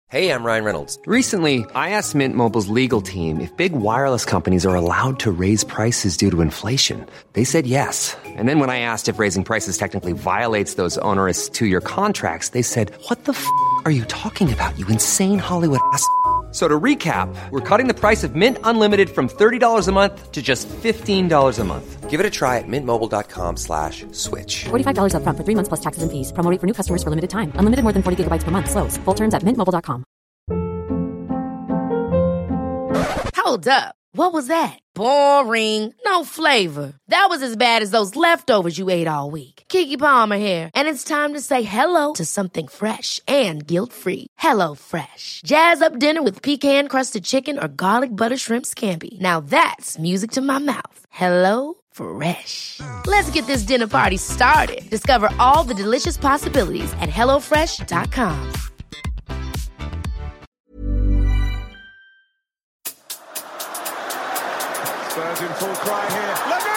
Hey, I'm Ryan Reynolds. Recently, I asked Mint Mobile's legal team if big wireless companies are allowed to raise prices due to inflation. They said yes. And then when I asked if raising prices technically violates those onerous two-year contracts, they said, "What the f*** are you talking about, you insane Hollywood ass?" So to recap, we're cutting the price of Mint Unlimited from $30 a month to just $15 a month. Give it a try at mintmobile.com/switch. $45 up front for 3 months plus taxes and fees. Promo rate for new customers for limited time. Unlimited more than 40 gigabytes per month. Slows full terms at mintmobile.com. Hold up. What was that? Boring. No flavor. That was as bad as those leftovers you ate all week. Keke Palmer here. And it's time to say hello to something fresh and guilt-free. Hello Fresh. Jazz up dinner with pecan-crusted chicken or garlic butter shrimp scampi. Now that's music to my mouth. Hello Fresh. Let's get this dinner party started. Discover all the delicious possibilities at hellofresh.com. Spurs in full cry here.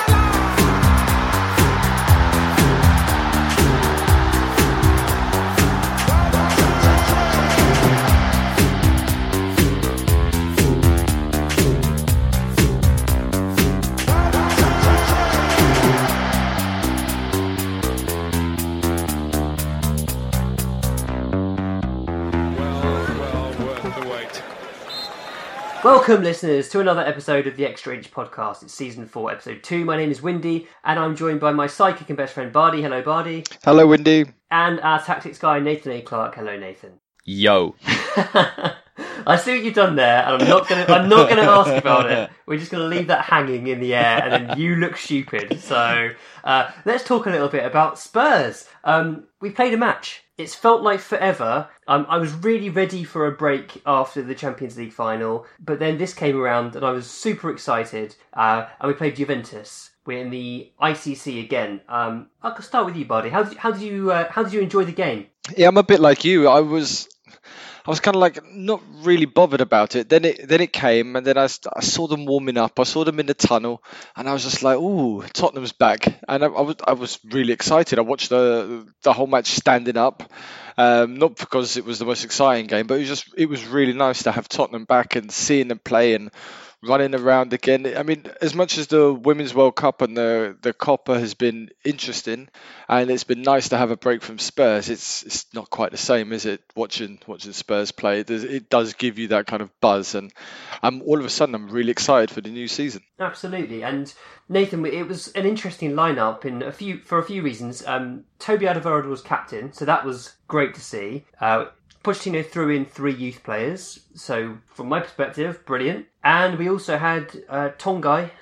Welcome, listeners, to another episode of the Extra Inch Podcast. It's Season 4, Episode 2. My name is Windy, and I'm joined by my psychic and best friend, Bardi. Hello, Bardi. Hello, Windy. And our tactics guy, Nathan A. Clark. Hello, Nathan. Yo. I see what you've done there, and I'm not gonna ask about it. We're just gonna leave that hanging in the air, and then you look stupid. So let's talk a little bit about Spurs. We played a match. It's felt like forever. I was really ready for a break after the Champions League final, but then this came around, and I was super excited. And we played Juventus. We're in the ICC again. I'll start with you, Bardi. How did you enjoy the game? Yeah, I'm a bit like you. I was kind of like not really bothered about it. Then it came, and then I saw them warming up. I saw them in the tunnel, and I was just like, "Ooh, Tottenham's back!" And I was really excited. I watched the whole match standing up, not because it was the most exciting game, but it was really nice to have Tottenham back and seeing them play and running around again. I mean, as much as the Women's World Cup and the Copa has been interesting, and it's been nice to have a break from Spurs, it's not quite the same, is it? Watching Spurs play, it does give you that kind of buzz, and all of a sudden I'm really excited for the new season. Absolutely. And Nathan, it was an interesting lineup for a few reasons. Toby Alderweireld was captain, so that was great to see. Pochettino threw in 3 youth players, so from my perspective, brilliant. And we also had Tongi,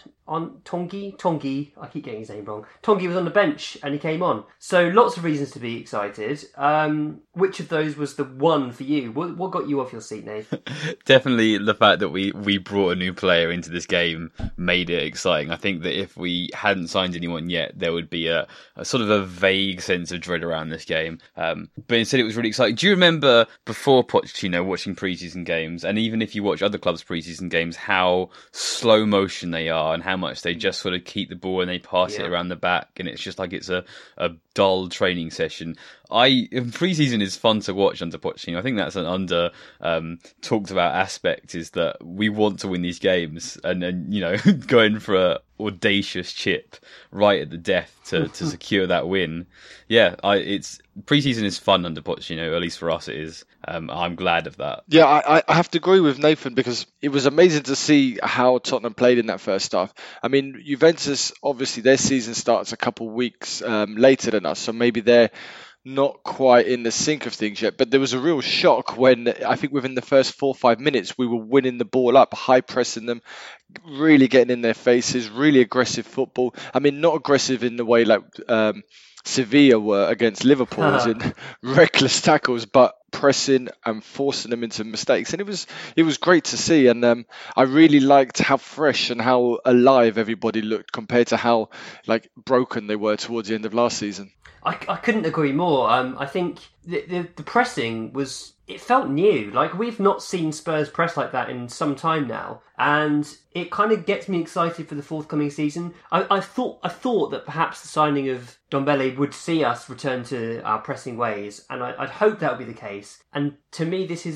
I keep getting his name wrong. Tongi was on the bench and he came on. So lots of reasons to be excited. Which of those was the one for you? What got you off your seat, Nate? Definitely the fact that we brought a new player into this game made it exciting. I think that if we hadn't signed anyone yet, there would be a sort of a vague sense of dread around this game. But instead it was really exciting. Do you remember before Pochettino watching pre-season games, and even if you watch other clubs' pre-season games, how slow motion they are and how much they just sort of keep the ball and they pass it around the back, and it's just like it's a dull training session. Pre-season is fun to watch under Pochettino. I think that's an under talked about aspect, is that we want to win these games, and you know, going for a audacious chip right at the death to secure that win. Yeah, it's pre-season is fun under Pochettino, at least for us it is. I'm glad of that. Yeah, I have to agree with Nathan, because it was amazing to see how Tottenham played in that first half. I mean, Juventus, obviously their season starts a couple weeks later than us, so maybe they're not quite in the sync of things yet, but there was a real shock when I think within the first 4 or 5 minutes we were winning the ball up, high pressing them, really getting in their faces, really aggressive football. I mean, not aggressive in the way like Sevilla were against Liverpool, as in reckless tackles, but pressing and forcing them into mistakes. And it was great to see, and I really liked how fresh and how alive everybody looked compared to how like broken they were towards the end of last season. I couldn't agree more. I think the pressing it felt new. Like, we've not seen Spurs press like that in some time now, and it kind of gets me excited for the forthcoming season. I thought that perhaps the signing of Ndombele would see us return to our pressing ways, and I'd hope that would be the case. And to me, this is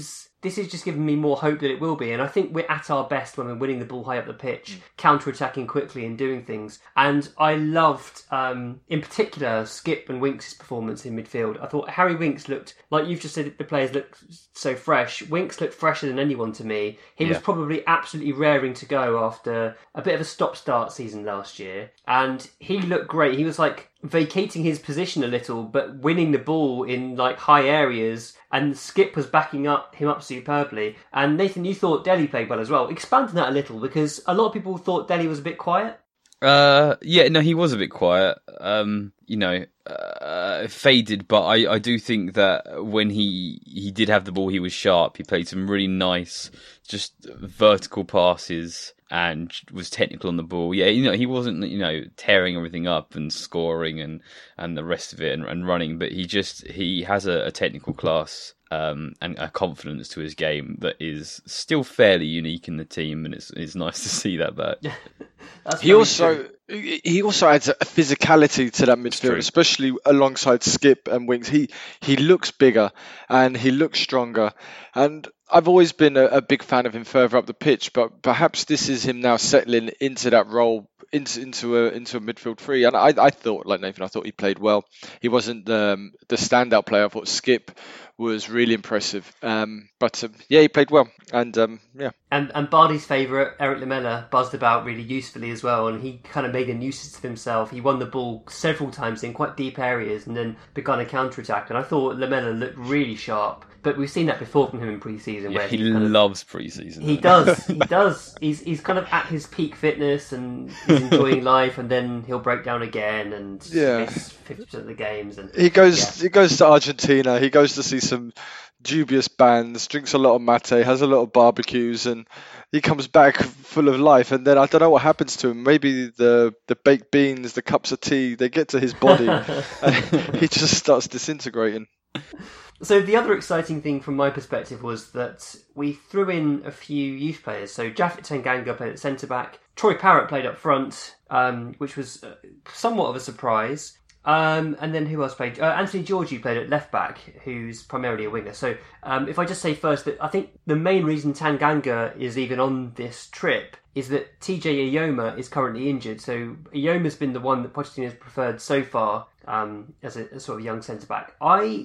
this is just giving me more hope that it will be. And I think we're at our best when we're winning the ball high up the pitch, counter-attacking quickly and doing things. And I loved, in particular, Skip and Winks' performance in midfield. I thought Harry Winks looked, like you've just said, the players look so fresh. Winks looked fresher than anyone to me. He was probably absolutely raring to go after a bit of a stop-start season last year. And he looked great. He was like vacating his position a little, but winning the ball in like high areas, and Skip was backing him up superbly. And Nathan, you thought Dele played well as well. Expand on that a little, because a lot of people thought Dele was a bit quiet. He was a bit quiet. Faded, but I do think that when he did have the ball, he was sharp. He played some really nice, just vertical passes and was technical on the ball. Yeah, he wasn't, tearing everything up and scoring and the rest of it and running, but he has a technical class and a confidence to his game that is still fairly unique in the team, and it's nice to see that back. He also adds a physicality to that midfield, especially alongside Skip and Winks. He looks bigger and he looks stronger, and I've always been a big fan of him further up the pitch, but perhaps this is him now settling into that role, into a midfield three. And I thought, like Nathan, I thought he played well. He wasn't the standout player. I thought Skip was really impressive. But he played well. And And Bardi's favourite, Eric Lamela, buzzed about really usefully as well, and he kind of made a nuisance of himself. He won the ball several times in quite deep areas and then begun a counter-attack, and I thought Lamela looked really sharp. But we've seen that before from him in pre-season. Yeah, where he loves pre-season. He does. He's kind of at his peak fitness and he's enjoying life, and then he'll break down again and miss 50% of the games. And he goes to Argentina. He goes to see some dubious bands, drinks a lot of mate, has a lot of barbecues, and he comes back full of life. And then I don't know what happens to him. Maybe the baked beans, the cups of tea, they get to his body and he just starts disintegrating. So the other exciting thing from my perspective was that we threw in a few youth players. So Japhet Tanganga played at centre-back. Troy Parrott played up front, which was somewhat of a surprise. And then who else played? Anthony Georgiou played at left-back, who's primarily a winger. So if I just say first that I think the main reason Tanganga is even on this trip is that TJ Iyoma is currently injured. So Iyoma's been the one that Pochettino has preferred so far as a sort of young centre-back.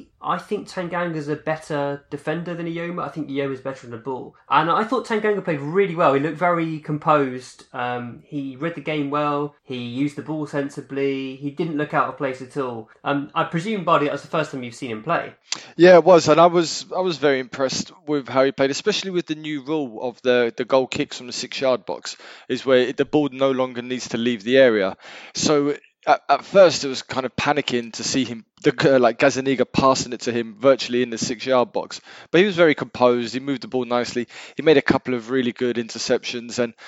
I think Tanganga's a better defender than Iyoma. I think Iyoma's better on the ball. And I thought Tanganga played really well. He looked very composed. He read the game well. He used the ball sensibly. He didn't look out of place at all. I presume, Bardi, that was the first time you've seen him play. Yeah, it was. And I was very impressed with how he played, especially with the new rule of the goal kicks from the 6-yard box, is where the ball no longer needs to leave the area. So at first it was kind of panicking to see him, like Gazzaniga passing it to him virtually in the 6-yard box. But he was very composed. He moved the ball nicely. He made a couple of really good interceptions. And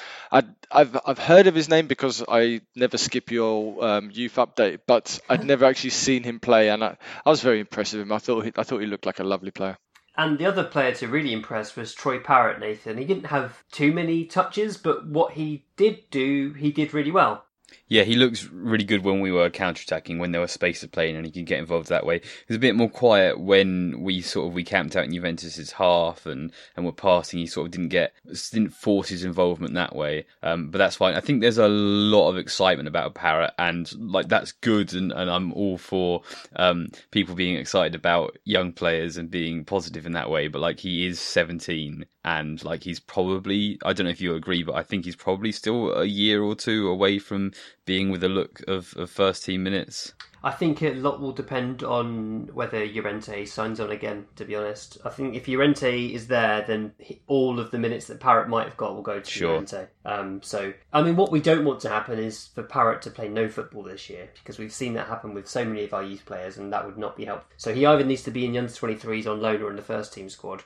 I've heard of his name because I never skip your youth update, but I'd never actually seen him play. And I was very impressed with him. I thought he looked like a lovely player. And the other player to really impress was Troy Parrott, Nathan. He didn't have too many touches, but what he did do, he did really well. Yeah, he looks really good when we were counter-attacking, when there was space to play in, and he could get involved that way. He was a bit more quiet when we camped out in Juventus's half and were passing. He sort of didn't force his involvement that way. But that's fine. I think there's a lot of excitement about Parrott, and like that's good, and I'm all for people being excited about young players and being positive in that way. But like, he is 17, and like he's probably, I don't know if you agree, but I think he's probably still a year or two away from being with a look of first team minutes. I think a lot will depend on whether Llorente signs on again, to be honest. I think if Llorente is there, then all of the minutes that Parrott might have got will go to Llorente. So, I mean, what we don't want to happen is for Parrott to play no football this year, because we've seen that happen with so many of our youth players, and that would not be helpful. So he either needs to be in the under-23s on loan or in the first team squad.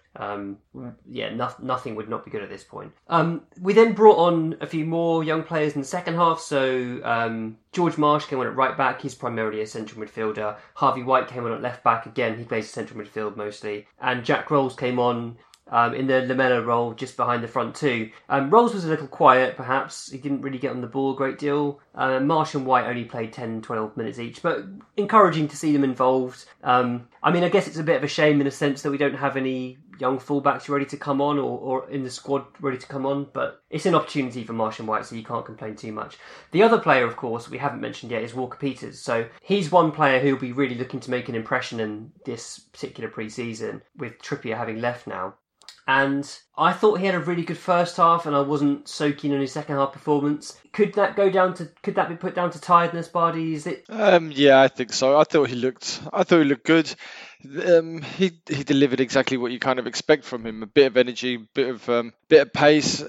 Nothing would not be good at this point. We then brought on a few more young players in the second half. So George Marsh came on at right back. He's primarily a central midfielder. Harvey White came on at left back. Again, he plays central midfield mostly. And Jack Rolls came on in the Lamela role just behind the front two. Rolls was a little quiet, perhaps. He didn't really get on the ball a great deal. Marsh and White only played 10, 12 minutes each, but encouraging to see them involved. I mean, I guess it's a bit of a shame in a sense that we don't have any young fullbacks ready to come on or in the squad ready to come on, but it's an opportunity for Martian White, so you can't complain too much. The other player, of course, we haven't mentioned yet is Walker Peters. So he's one player who'll be really looking to make an impression in this particular pre-season, with Trippier having left now. And I thought he had a really good first half, and I wasn't so keen on his second half performance. Could that be put down to tiredness, Bardi? Is it? Yeah, I think so. I thought he looked good. He delivered exactly what you kind of expect from him. A bit of energy, bit of pace.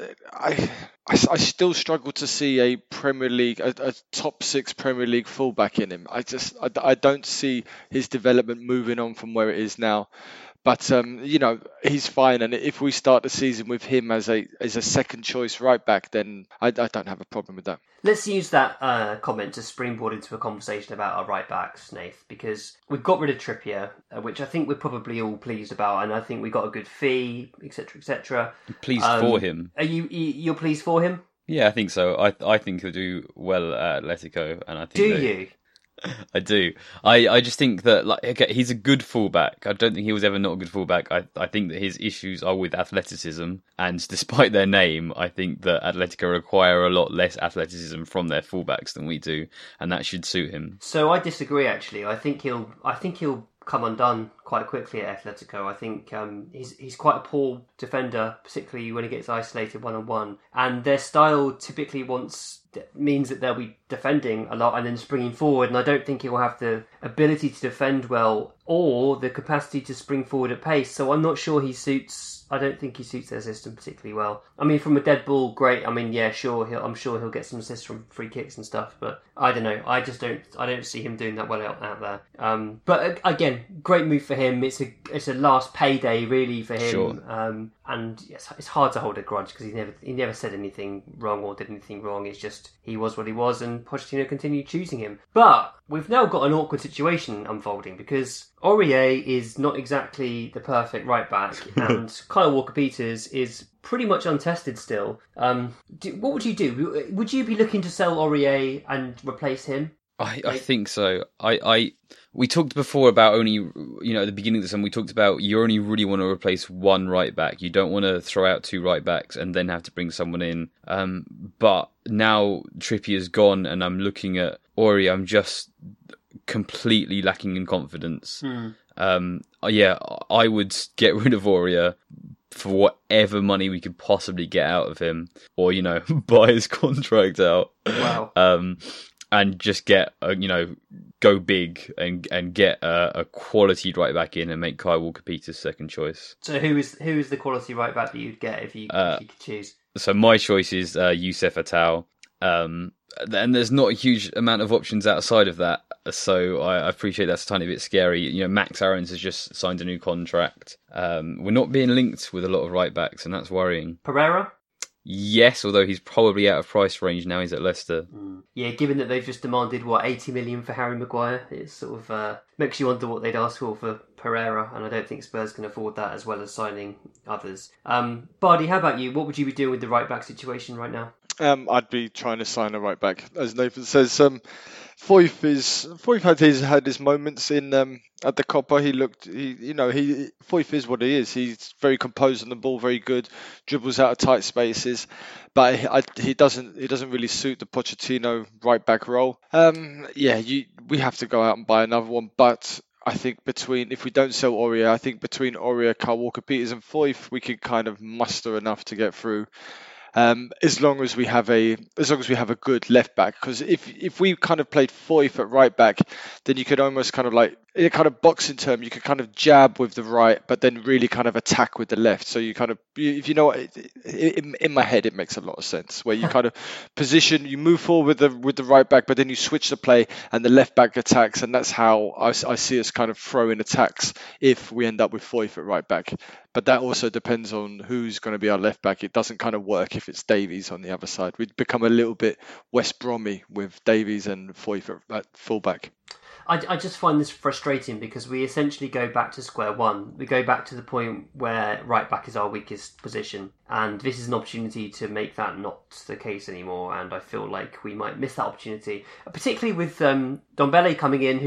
I still struggle to see a Premier League, a top 6 Premier League fullback in him. I don't see his development moving on from where it is now. But he's fine, and if we start the season with him as a second choice right back, then I don't have a problem with that. Let's use that comment to springboard into a conversation about our right backs, Nath, because we've got rid of Trippier, which I think we're probably all pleased about, and I think we got a good fee, etc., etc. Pleased for him. Are you're pleased for him? Yeah, I think so. I think he'll do well at Atletico, and I think. Do you? I do. I just think that he's a good fullback. I don't think he was ever not a good fullback. I think that his issues are with athleticism, and despite their name, I think that Atletico require a lot less athleticism from their fullbacks than we do, and that should suit him. So I disagree. Actually, I think he'll come undone quite quickly at Atletico. I think he's quite a poor defender, particularly when he gets isolated one-on-one. And their style typically means that they'll be defending a lot and then springing forward. And I don't think he'll have the ability to defend well or the capacity to spring forward at pace. So I'm not sure I don't think he suits their system particularly well. I mean, from a dead ball, great. I mean, yeah, sure. I'm sure he'll get some assists from free kicks and stuff. But I don't know. I don't see him doing that well out there. But again, great move for him. It's a last payday really for him. Sure. And yes, it's hard to hold a grudge because he never said anything wrong or did anything wrong. It's just he was what he was, and Pochettino continued choosing him. But we've now got an awkward situation unfolding because Aurier is not exactly the perfect right back, and Kyle Walker-Peters is pretty much untested still. What would you do? Would you be looking to sell Aurier and replace him? I think so. We talked before about only, at the beginning of the summer, we talked about you only really want to replace one right back. You don't want to throw out 2 right backs and then have to bring someone in. But now Trippier's gone and I'm looking at Aurier, I'm just completely lacking in confidence. I would get rid of Aurier for whatever money we could possibly get out of him, or, buy his contract out. Wow. And just get, go big and get a quality right back in and make Kyle Walker-Peters second choice. So who is the quality right back that you'd get if you could choose? So my choice is Youssef Attal. And there's not a huge amount of options outside of that. So I appreciate that's a tiny bit scary. Max Aarons has just signed a new contract. We're not being linked with a lot of right backs, and that's worrying. Pereira? Yes, although he's probably out of price range now. He's at Leicester. Yeah, given that they've just demanded 80 million for Harry Maguire, it sort of makes you wonder what they'd ask for Pereira, and I don't think Spurs can afford that, as well as signing others. Bardi, how about you? What would you be doing with the right back situation right now? I'd be trying to sign a right back, as Nathan says. Foyth had his moments in at the Copa. Foyth is what he is. He's very composed on the ball, very good, dribbles out of tight spaces, but he doesn't really suit the Pochettino right back role. We have to go out and buy another one, but I think if we don't sell Aurier, I think between Aurier, Kyle Walker-Peters and Foyth, we could kind of muster enough to get through. As long as we have a good left back, because if we kind of played Foyth at right back, then you could almost kind of like, in a kind of boxing term, you could kind of jab with the right, but then really kind of attack with the left. So you kind of, if you know what, in my head, it makes a lot of sense, where you kind of position, you move forward with the right back, but then you switch the play and the left back attacks, and that's how I see us kind of throw in attacks if we end up with Foyth at right back. But that also depends on who's going to be our left back. It doesn't kind of work if it's Davies on the other side. We'd become a little bit West Brommy with Davies and Foyth at fullback. I just find this frustrating because we essentially go back to square one. We go back to the point where right back is our weakest position, and this is an opportunity to make that not the case anymore, and I feel like we might miss that opportunity, particularly with Ndombele coming in, who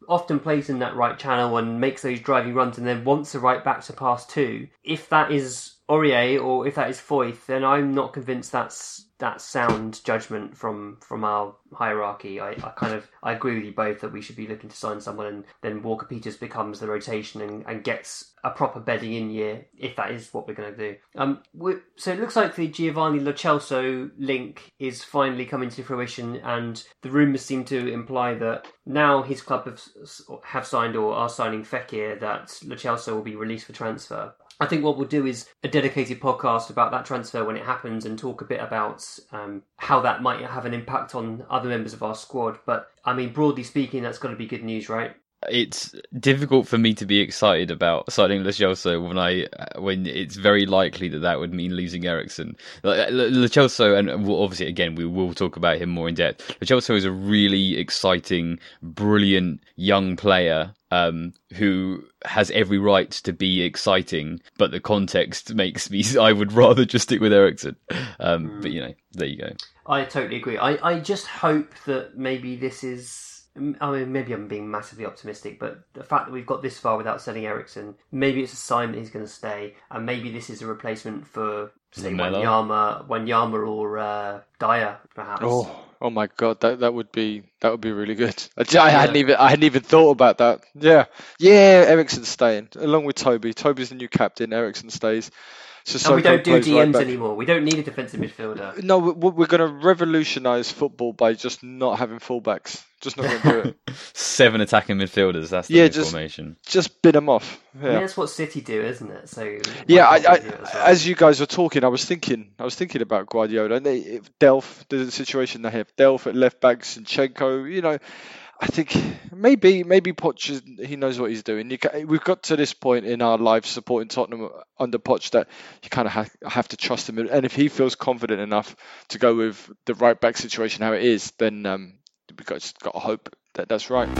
often plays in that right channel and makes those driving runs and then wants a right back to pass to, if that is Aurier or if that is Foyth, then I'm not convinced that's sound judgment from our hierarchy. I agree with you both that we should be looking to sign someone, and then Walker Peters becomes the rotation and gets a proper bedding in year, if that is what we're going to do. So it looks like the Giovanni Lo Celso link is finally coming to fruition, and the rumours seem to imply that now his club have signed or are signing Fekir, that Lo Celso will be released for transfer. I think what we'll do is a dedicated podcast about that transfer when it happens and talk a bit about how that might have an impact on other members of our squad. But, I mean, broadly speaking, that's got to be good news, right? It's difficult for me to be excited about signing Lo Celso when it's very likely that would mean losing Eriksen. Lo Celso, and we'll, obviously again we will talk about him more in depth. Lo Celso is a really exciting, brilliant young player who has every right to be exciting, but the context makes me I would rather just stick with Eriksen. But there you go. I totally agree. I just hope that maybe this is, I mean, maybe I'm being massively optimistic, but the fact that we've got this far without selling Eriksen, maybe it's a sign that he's going to stay, and maybe this is a replacement for, say, Wanyama or Dyer, perhaps. Oh my God, that would be really good. I hadn't even thought about that. Yeah, Eriksen's staying along with Toby. Toby's the new captain. Eriksen stays. And we don't do DMs anymore. We don't need a defensive midfielder. No, we're going to revolutionise football by just not having fullbacks. Just not going to do it. 7 attacking midfielders. That's the formation. Just bin them off. Yeah. I mean, that's what City do, isn't it? So as you guys were talking, I was thinking about Guardiola and Delph. The situation they have, Delph at left back, Zinchenko. I think maybe Poch, he knows what he's doing. We've got to this point in our lives supporting Tottenham under Poch that you kind of have to trust him. And if he feels confident enough to go with the right back situation how it is, then we've got to hope that that's right.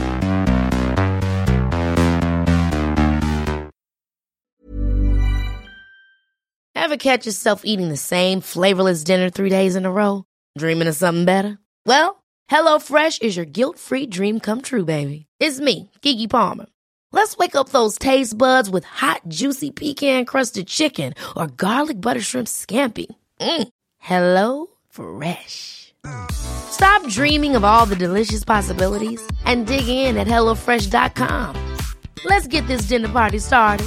Ever catch yourself eating the same flavorless dinner 3 days in a row? Dreaming of something better? Well, HelloFresh is your guilt-free dream come true, baby. It's me, Keke Palmer. Let's wake up those taste buds with hot, juicy pecan-crusted chicken or garlic butter shrimp scampi. Hello Fresh. Stop dreaming of all the delicious possibilities and dig in at HelloFresh.com. Let's get this dinner party started.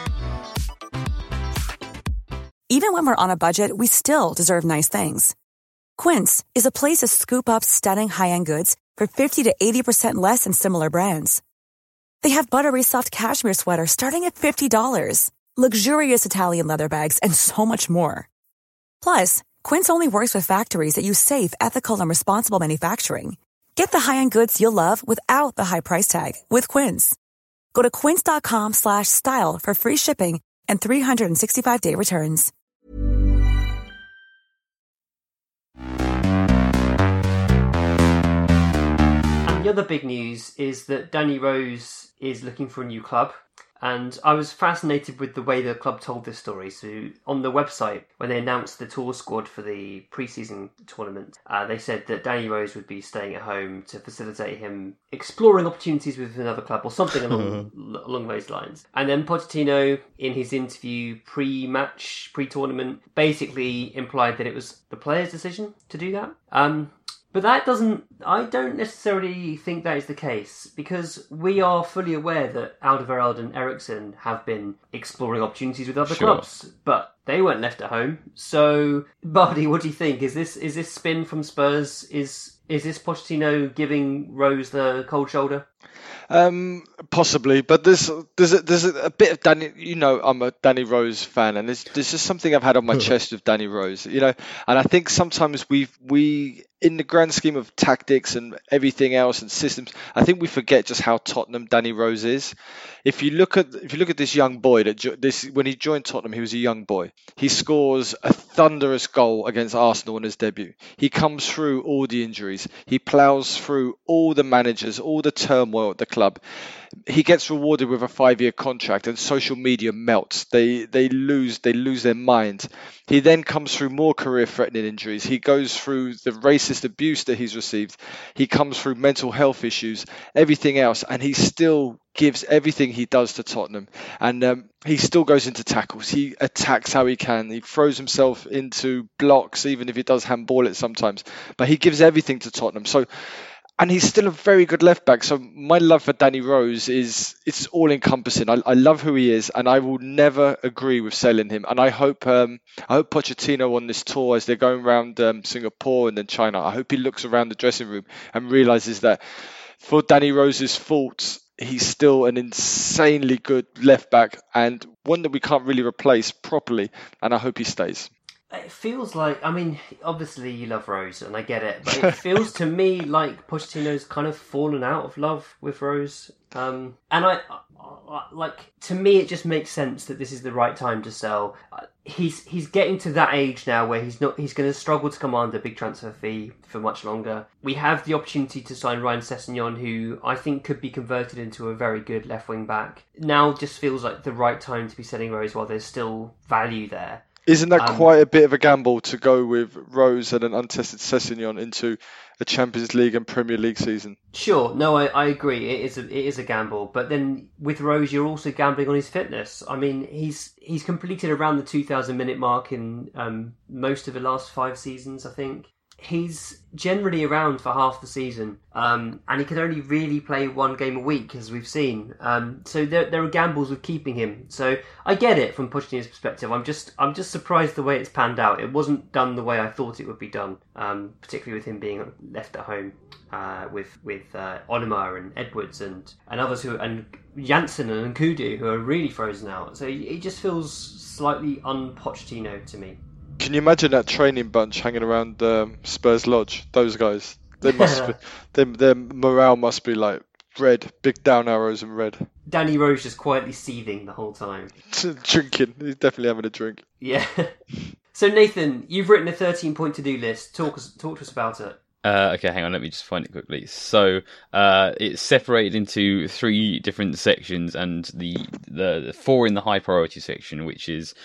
Even when we're on a budget, we still deserve nice things. Quince is a place to scoop up stunning high-end goods for 50 to 80% less than similar brands. They have buttery soft cashmere sweaters starting at $50, luxurious Italian leather bags, and so much more. Plus, Quince only works with factories that use safe, ethical, and responsible manufacturing. Get the high-end goods you'll love without the high price tag with Quince. Go to quince.com/style for free shipping and 365-day returns. The other big news is that Danny Rose is looking for a new club, and I was fascinated with the way the club told this story. So on the website, when they announced the tour squad for the pre-season tournament, they said that Danny Rose would be staying at home to facilitate him exploring opportunities with another club or something along those lines. And then Pochettino, in his interview pre-tournament, basically implied that it was the player's decision to do that. But I don't necessarily think that is the case, because we are fully aware that Alderweireld and Eriksen have been exploring opportunities with other clubs, but they weren't left at home. So, Bardi, what do you think? Is this spin from Spurs? Is this Pochettino giving Rose the cold shoulder? Possibly, but there's a bit of Danny. I'm a Danny Rose fan, and there's just something I've had on my chest with Danny Rose. And I think sometimes we in the grand scheme of tactics and everything else and systems, I think we forget just how Tottenham Danny Rose is. If you look at this young boy when he joined Tottenham, he was a young boy. He scores a thunderous goal against Arsenal in his debut. He comes through all the injuries. He plows through all the managers, all the turmoil at the club. he gets rewarded with a 5-year contract, and social media melts. They lose their mind. He then comes through more career-threatening injuries. He goes through the racist abuse that he's received. He comes through mental health issues, everything else, and he still gives everything he does to Tottenham. And he still goes into tackles. He attacks how he can. He throws himself into blocks, even if he does handball it sometimes. But he gives everything to Tottenham. And he's still a very good left back. So my love for Danny Rose it's all encompassing. I love who he is, and I will never agree with selling him. And I hope Pochettino on this tour, as they're going around Singapore and then China, I hope he looks around the dressing room and realizes that for Danny Rose's faults, he's still an insanely good left back and one that we can't really replace properly. And I hope he stays. It feels like, I mean, obviously you love Rose, and I get it, but it feels to me like Pochettino's kind of fallen out of love with Rose. And I like, to me, it just makes sense that this is the right time to sell. He's getting to that age now where he's going to struggle to command a big transfer fee for much longer. We have the opportunity to sign Ryan Sessegnon, who I think could be converted into a very good left wing back. Now just feels like the right time to be selling Rose while there's still value there. Isn't that quite a bit of a gamble to go with Rose and an untested Sessegnon into a Champions League and Premier League season? Sure, no, I agree. It is a gamble, but then with Rose, you're also gambling on his fitness. I mean, he's completed around the 2,000 minute mark in most of the last 5 seasons, I think. He's generally around for half the season, and he can only really play 1 game a week, as we've seen. So there are gambles with keeping him. So I get it from Pochettino's perspective. I'm just surprised the way it's panned out. It wasn't done the way I thought it would be done, particularly with him being left at home with Onuma and Edwards and others and Janssen and Nkudu, who are really frozen out. So it just feels slightly un-Pochettino to me. Can you imagine that training bunch hanging around Spurs Lodge? Those guys, they must be, their morale must be like red, big down arrows and red. Danny Rose just quietly seething the whole time. Drinking, he's definitely having a drink. Yeah. So Nathan, you've written a 13-point to-do list. Talk to us about it. Okay, hang on, let me just find it quickly. So it's separated into 3 different sections, and the 4 in the high priority section, which is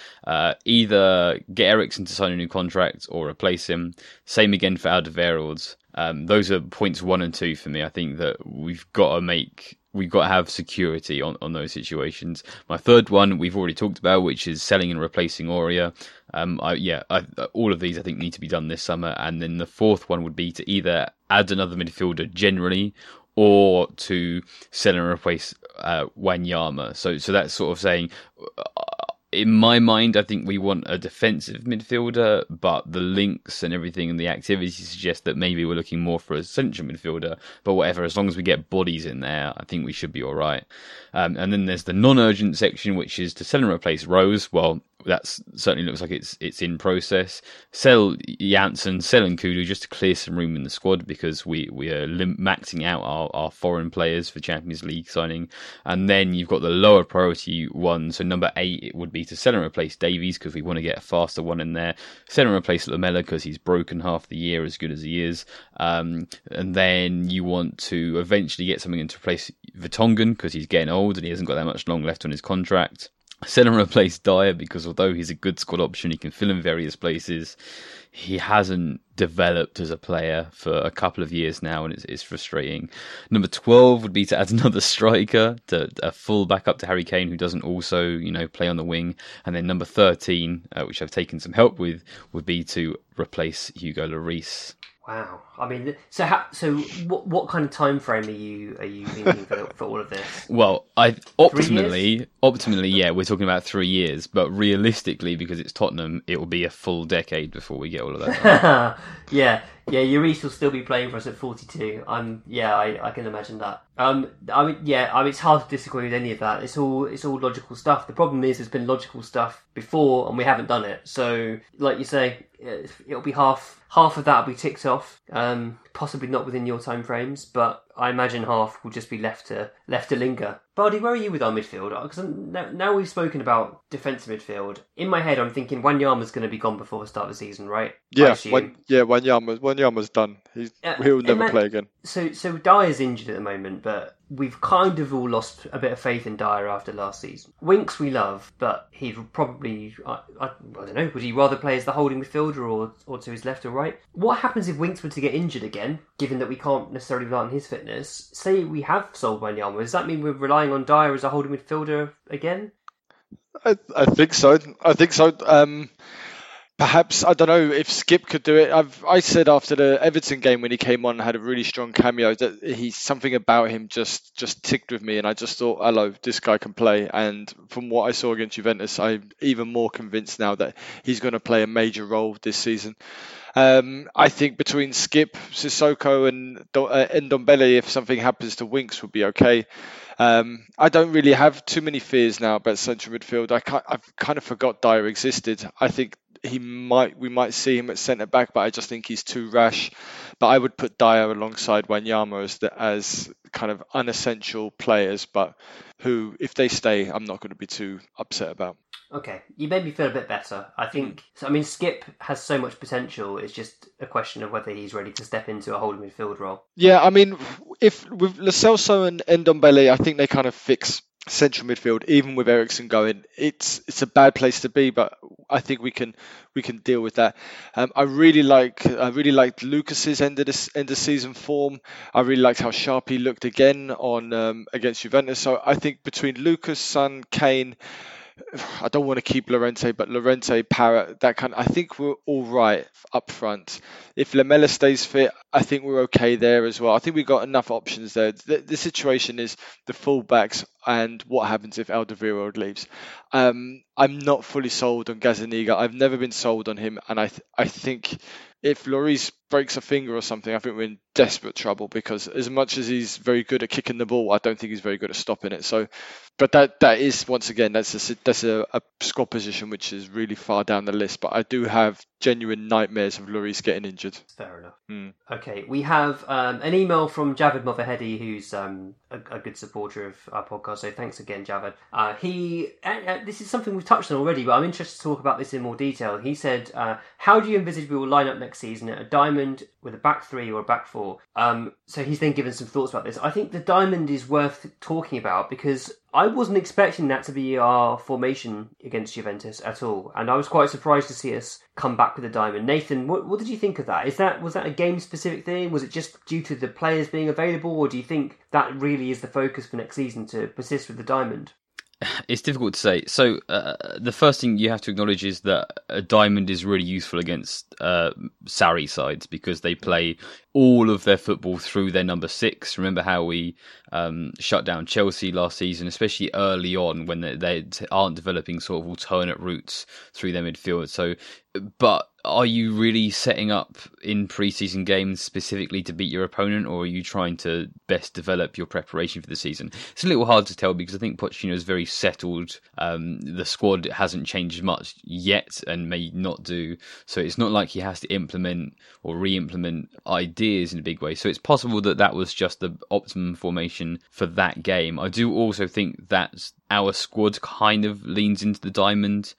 either get Eriksen to sign a new contract or replace him. Same again for Alderweireld. Those are points 1 and 2 for me. I think that we've got to have security on those situations. My third one we've already talked about, which is selling and replacing Aurier. All of these I think need to be done this summer. And then the fourth one would be to either add another midfielder generally, or to sell and replace Wanyama. So that's sort of saying, in my mind, I think we want a defensive midfielder, but the links and everything and the activities suggest that maybe we're looking more for a central midfielder. But whatever, as long as we get bodies in there, I think we should be all right. And then there's the non-urgent section, which is to sell and replace Rose. Well, that certainly looks like it's in process. Sell Janssen, sell Nkudu just to clear some room in the squad, because we are maxing out our foreign players for Champions League signing. And then you've got the lower priority one. So number 8, it would be to sell and replace Davies, because we want to get a faster one in there. Sell and replace Lamela, because he's broken half the year, as good as he is. And then you want to eventually get something in to replace Vertonghen, because he's getting old and he hasn't got that much long left on his contract. Sell and replace Dyer, because although he's a good squad option, he can fill in various places. He hasn't developed as a player for a couple of years now, and it's frustrating. Number 12 would be to add another striker, a full backup to Harry Kane, who doesn't also, play on the wing. And then number 13, which I've taken some help with, would be to replace Hugo Lloris. Wow. I mean, so what kind of time frame are you thinking for all of this? Well, optimally, yeah, we're talking about 3 years, but realistically, because it's Tottenham, it will be a full decade before we get all of that done. Yeah, Lloris will still be playing for us at 42. I can imagine that. It's hard to disagree with any of that. It's all logical stuff. The problem is, there's been logical stuff before, and we haven't done it. So, like you say, it'll be half of that will be ticked off. Possibly not within your time frames, but I imagine half will just be left to linger. Bardi, where are you with our midfield? Because now we've spoken about defensive midfield. In my head, I'm thinking Wanyama's going to be gone before the start of the season, right? Yeah, Wanyama's done. He'll never play again. So Dyer's injured at the moment, but we've kind of all lost a bit of faith in Dyer after last season. Winks we love, but he'd probably, I don't know, would he rather play as the holding midfielder or to his left or right? What happens if Winks were to get injured again, given that we can't necessarily rely on his fitness? Say we have sold Wanyama, does that mean we're relying on Dyer as a holding midfielder again? I think so. Perhaps, I don't know if Skip could do it. I said after the Everton game when he came on and had a really strong cameo that he's something about him just ticked with me, and I just thought, hello, this guy can play. And from what I saw against Juventus, I'm even more convinced now that he's going to play a major role this season. I think between Skip, Sissoko and Ndombele, if something happens to Winks, would be okay. I don't really have too many fears now about central midfield. I've kind of forgot Dyer existed. I think we might see him at centre back, but I just think he's too rash. But I would put Dyer alongside Wanyama as kind of unessential players, but who, if they stay, I'm not going to be too upset about. Okay, you made me feel a bit better. I think, Skip has so much potential. It's just a question of whether he's ready to step into a holding midfield role. Yeah, I mean, if with Lo Celso and Ndombele, I think they kind of fix central midfield. Even with Eriksen going, it's a bad place to be, but I think we can deal with that. I really liked Lucas's end of season form. I really liked how sharp he looked again on against Juventus. So I think between Lucas, Son, Kane, I don't want to keep Llorente, but Llorente, Parrott, that kind. I think we're all right up front. If Lamela stays fit, I think we're okay there as well. I think we've got enough options there. The situation is the fullbacks and what happens if Alderweireld leaves. I'm not fully sold on Gazzaniga. I've never been sold on him, and I think if Lloris breaks a finger or something, I think we're in desperate trouble, because as much as he's very good at kicking the ball, I don't think he's very good at stopping it. So, but that is, once again, that's a squad position which is really far down the list. But I do have genuine nightmares of Lloris getting injured. Fair enough. Okay, we have an email from Javed Movaheadi, who's a good supporter of our podcast. So thanks again, Javed. This is something we've touched on already, but I'm interested to talk about this in more detail. He said, how do you envisage we will line up next season at a diamond with a back three or a back four? So he's then given some thoughts about this. I think the diamond is worth talking about, because I wasn't expecting that to be our formation against Juventus at all, and I was quite surprised to see us come back with a diamond. Nathan, what did you think of that? Was that a game-specific thing? Was it just due to the players being available, or do you think that really is the focus for next season, to persist with the diamond? It's difficult to say. So the first thing you have to acknowledge is that a diamond is really useful against Sarri sides, because they play all of their football through their number 6. Remember how we shut down Chelsea last season, especially early on when they aren't developing sort of alternate routes through their midfield. So, but are you really setting up in pre-season games specifically to beat your opponent, or are you trying to best develop your preparation for the season? It's a little hard to tell, because I think Pochettino is very settled. The squad hasn't changed much yet, and may not do. So it's not like he has to implement or re-implement ideas in a big way. So it's possible that was just the optimum formation for that game. I do also think that our squad kind of leans into the diamond.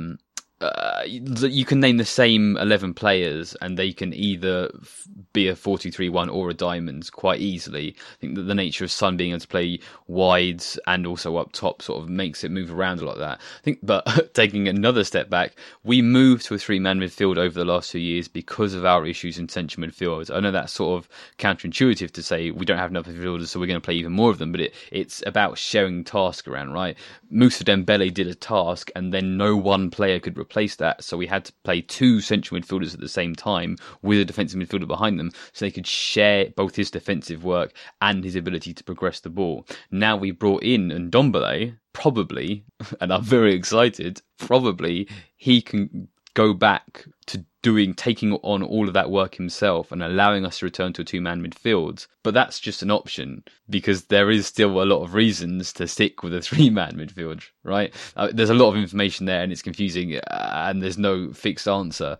You can name the same 11 players and they can either be a 4-2-3-1 or a diamond quite easily. I think that the nature of Son being able to play wides and also up top sort of makes it move around a lot of that. I think, but taking another step back, we moved to a 3-man midfield over the last 2 years because of our issues in central midfield. I know that's sort of counterintuitive to say we don't have enough midfielders, so we're going to play even more of them, but it's about sharing task around, right? Moussa Dembele did a task and then no one player could replace that, so we had to play 2 central midfielders at the same time with a defensive midfielder behind them, so they could share both his defensive work and his ability to progress the ball. Now we brought in Ndombele, probably, and I'm very excited, probably he can go back to taking on all of that work himself and allowing us to return to a 2-man midfield. But that's just an option, because there is still a lot of reasons to stick with a 3-man midfield, right? There's a lot of information there and it's confusing and there's no fixed answer.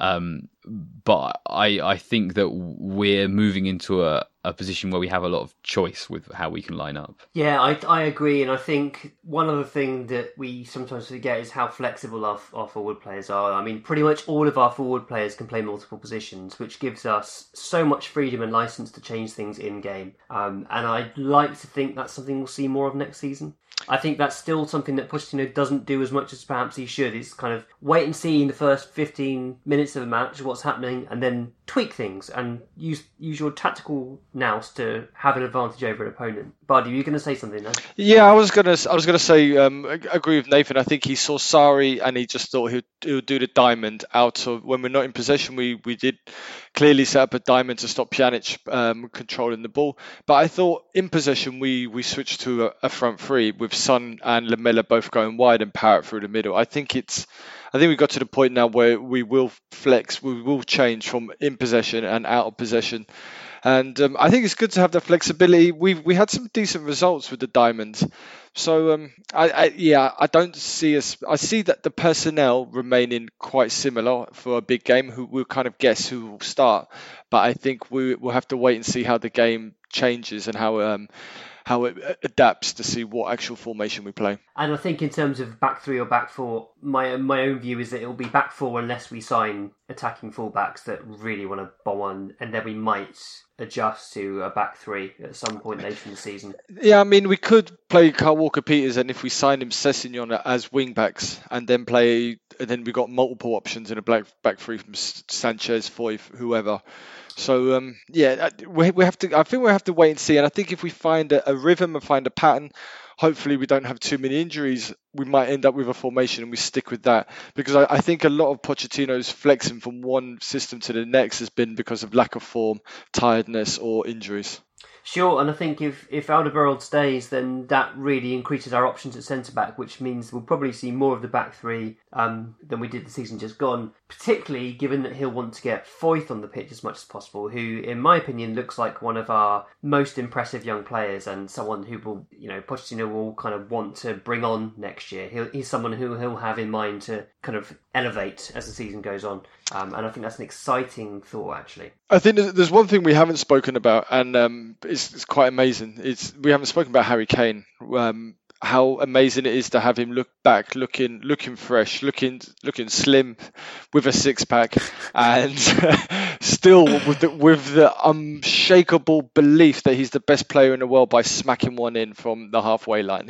But I think that we're moving into a position where we have a lot of choice with how we can line up. Yeah, I agree, and I think one other thing that we sometimes forget is how flexible our forward players are. I mean, pretty much all of of our forward players can play multiple positions, which gives us so much freedom and license to change things in-game. And I'd like to think that's something we'll see more of next season. I think that's still something that Pochettino doesn't do as much as perhaps he should. It's kind of wait and see in the first 15 minutes of the match what's happening, and then tweak things and use your tactical nous to have an advantage over an opponent. Buddy, were you going to say something there? Yeah, I was gonna say agree with Nathan. I think he saw Sarri and he just thought he would do the diamond out of when we're not in possession. We did clearly set up a diamond to stop Pjanic controlling the ball, but I thought in possession we switched to a front three with Son and Lamela both going wide and Parrott through the middle. I think we got to the point now where we will flex, we will change from in possession and out of possession. And I think it's good to have that flexibility. We had some decent results with the diamonds. So I don't see us. I see that the personnel remaining quite similar for a big game. Who we'll kind of guess who will start, but I think we'll have to wait and see how the game changes and how it adapts to see what actual formation we play. And I think in terms of back three or back four, my own view is that it will be back four unless we sign attacking fullbacks that really want to bomb on, and then we might adjust to a back three at some point later in the season. Yeah, I mean, we could play Kyle Walker-Peters, and if we sign him, Sessegnon as wing-backs, and then we've got multiple options in a back three from Sanchez, Foyth, whoever. So, we have to. I think we have to wait and see. And I think if we find a rhythm and find a pattern, hopefully we don't have too many injuries, we might end up with a formation and we stick with that. Because I think a lot of Pochettino's flexing from one system to the next has been because of lack of form, tiredness or injuries. Sure, and I think if Alderweireld stays, then that really increases our options at centre-back, which means we'll probably see more of the back three than we did the season just gone, particularly given that he'll want to get Foyth on the pitch as much as possible, who, in my opinion, looks like one of our most impressive young players and someone who will, Pochettino will kind of want to bring on next year. He's someone who he'll have in mind to kind of elevate as the season goes on. And I think that's an exciting thought, actually. I think there's one thing we haven't spoken about, and it's quite amazing. We haven't spoken about Harry Kane. How amazing it is to have him look back, looking fresh, looking slim, with a six pack, and still with the unshakable belief that he's the best player in the world by smacking one in from the halfway line.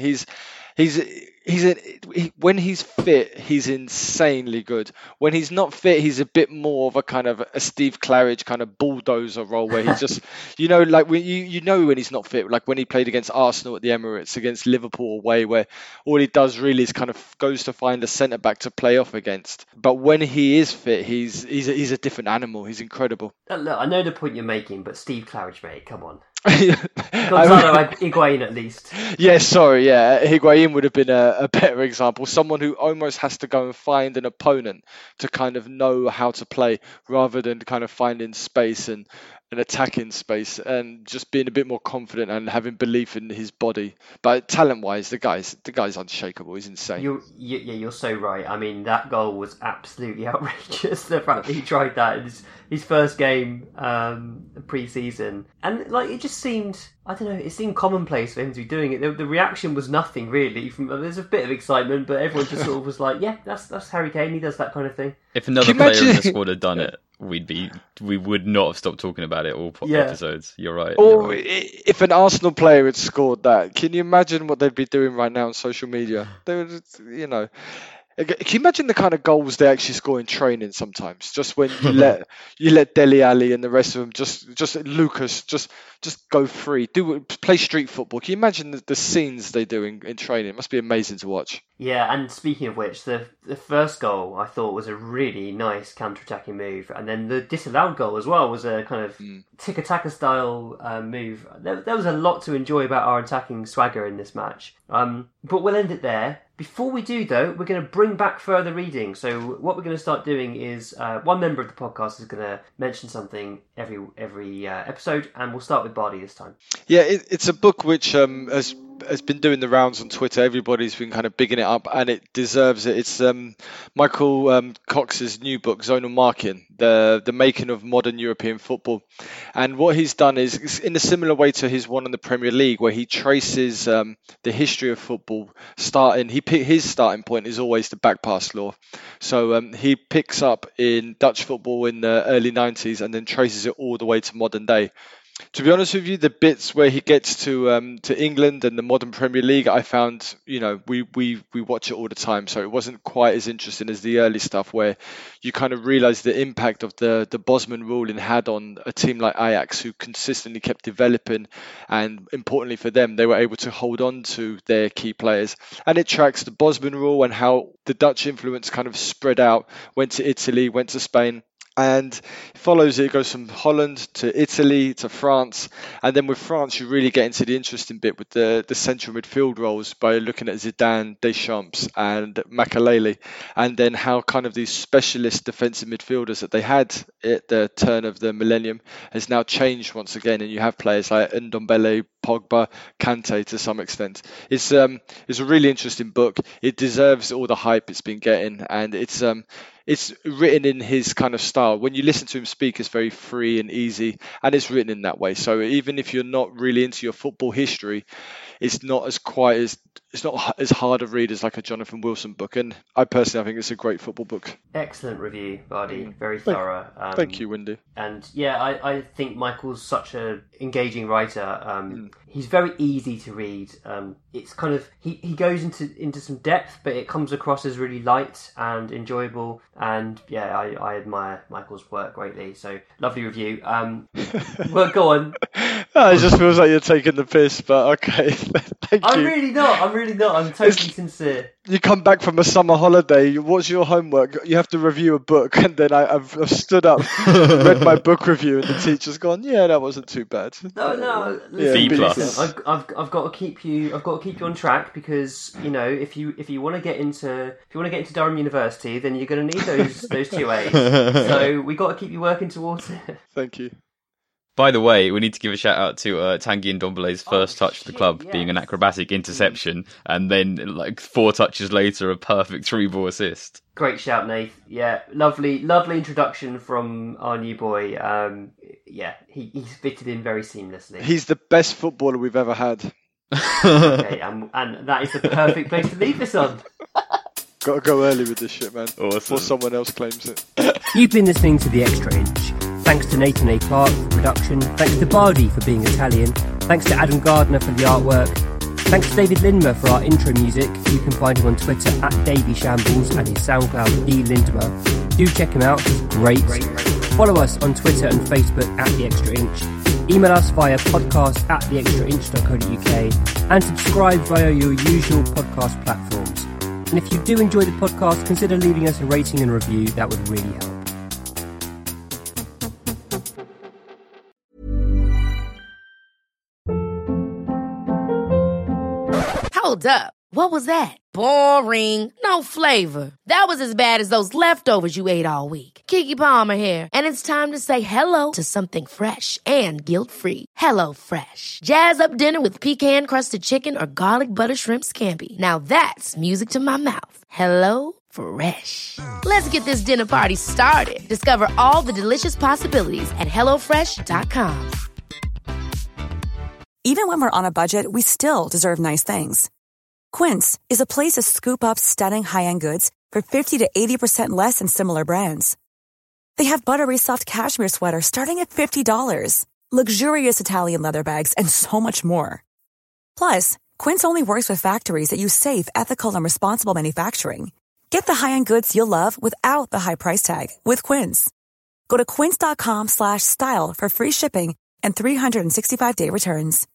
When he's fit, he's insanely good. When he's not fit, he's a bit more of a kind of a Steve Claridge kind of bulldozer role where he just, like when when he's not fit, like when he played against Arsenal at the Emirates, against Liverpool away, where all he does really is kind of goes to find a centre back to play off against. But when he is fit, he's a different animal. He's incredible. Look, I know the point you're making, but Steve Claridge, mate, come on. Gonzalo Higuain at least. Yeah, sorry, yeah. Higuain would have been a better example. Someone who almost has to go and find an opponent to kind of know how to play rather than kind of finding space and attacking space and just being a bit more confident and having belief in his body. But talent-wise, the guy's unshakable. He's insane. You're so right. I mean, that goal was absolutely outrageous. The fact that he tried that in his first game pre-season. And it just seemed, I don't know, it seemed commonplace for him to be doing it. The reaction was nothing really. There's a bit of excitement, but everyone just sort of was like, yeah, that's Harry Kane. He does that kind of thing. If another player in the squad had done it, we would not have stopped talking about it all episodes. You're right. Or if an Arsenal player had scored that, can you imagine what they'd be doing right now on social media? They would, Can you imagine the kind of goals they actually score in training sometimes? Just when you let Dele Alli and the rest of them, just Lucas, just go free, play street football. Can you imagine the scenes they do in training? It must be amazing to watch. Yeah, and speaking of which, the first goal I thought was a really nice counter-attacking move, and then the disallowed goal as well was a kind of tiki-taka style move. There was a lot to enjoy about our attacking swagger in this match. But we'll end it there. Before we do, though, we're going to bring back further reading. So what we're going to start doing is one member of the podcast is going to mention something every episode, and we'll start with Bardi this time. Yeah, it's a book which has has been doing the rounds on Twitter. Everybody's been kind of bigging it up, and it deserves it. It's Michael Cox's new book, Zonal Marking, the making of modern European football. And what he's done is in a similar way to his one on the Premier League, where he traces the history of football. His starting point is always the back pass law. So he picks up in Dutch football in the early 90s and then traces it all the way to modern day. To be honest with you, the bits where he gets to England and the modern Premier League, I found, we watch it all the time, so it wasn't quite as interesting as the early stuff where you kind of realise the impact of the Bosman ruling had on a team like Ajax, who consistently kept developing, and importantly for them, they were able to hold on to their key players. And it tracks the Bosman rule and how the Dutch influence kind of spread out, went to Italy, went to Spain. And it follows it goes from Holland to Italy to France, and then with France you really get into the interesting bit with the central midfield roles by looking at Zidane, Deschamps and Makelele, and then how kind of these specialist defensive midfielders that they had at the turn of the millennium has now changed once again, and you have players like Ndombele, Pogba, Kante to some extent. It's a really interesting book. It deserves all the hype it's been getting, and it's written in his kind of style. When you listen to him speak, it's very free and easy, and it's written in that way. So even if you're not really into your football history, it's not as hard a read as like a Jonathan Wilson book. And I think it's a great football book. Excellent review, Vardy. Very thorough. Thank you, Windy. And yeah, I think Michael's such an engaging writer. He's very easy to read. It's kind of he goes into some depth, but it comes across as really light and enjoyable. And yeah, I admire Michael's work greatly. So lovely review. Well, go on. It just feels like you're taking the piss, but okay. Thank you. I'm really not. I'm totally sincere. You come back from a summer holiday. What's your homework? You have to review a book, and then I've stood up, read my book review, and the teacher's gone, "Yeah, that wasn't too bad." No. B+. Listen, I've got to keep you on track, because if you want to get into Durham University, then you're going to need those 2 A's. So we got to keep you working towards it. Thank you. By the way, we need to give a shout out to Tanguy Ndombele's first touch for the club being an acrobatic interception, and then like 4 touches later, a perfect 3-ball assist. Great shout, Nath. Yeah, lovely introduction from our new boy. He's fitted in very seamlessly. He's the best footballer we've ever had. Okay, and that is the perfect place to leave this on. Got to go early with this shit, man. Awesome. Before someone else claims it. You've been listening to The Extra Inch. Thanks to Nathan A. Clark for production. Thanks to Bardi for being Italian. Thanks to Adam Gardner for the artwork. Thanks to David Lindmer for our intro music. You can find him on Twitter at DavyShambles and his SoundCloud D-Lindmer. Do check him out, he's great. Follow us on Twitter and Facebook at The Extra Inch. Email us via podcast@theextrainch.co.uk and subscribe via your usual podcast platforms. And if you do enjoy the podcast, consider leaving us a rating and review. That would really help. Hold up. What was that? Boring. No flavor. That was as bad as those leftovers you ate all week. Keke Palmer here, and it's time to say hello to something fresh and guilt-free. Hello Fresh. Jazz up dinner with pecan-crusted chicken or garlic butter shrimp scampi. Now that's music to my mouth. Hello Fresh. Let's get this dinner party started. Discover all the delicious possibilities at HelloFresh.com. Even when we're on a budget, we still deserve nice things. Quince is a place to scoop up stunning high-end goods for 50 to 80% less than similar brands. They have buttery soft cashmere sweaters starting at $50, luxurious Italian leather bags, and so much more. Plus, Quince only works with factories that use safe, ethical, and responsible manufacturing. Get the high-end goods you'll love without the high price tag with Quince. Go to quince.com/style for free shipping and 365-day returns.